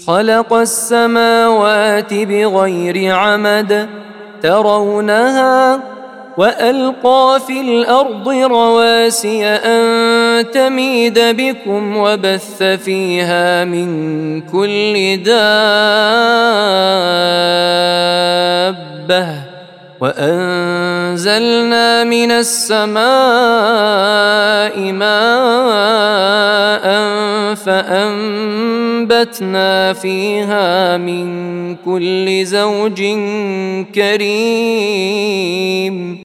خلق السماوات بغير عمد ترونها وألقى في الأرض رواسي أن تميد بكم وبث فيها من كل دابة وأنزلنا من السماء ماء فأنبتنا فيها من كل زوج كريم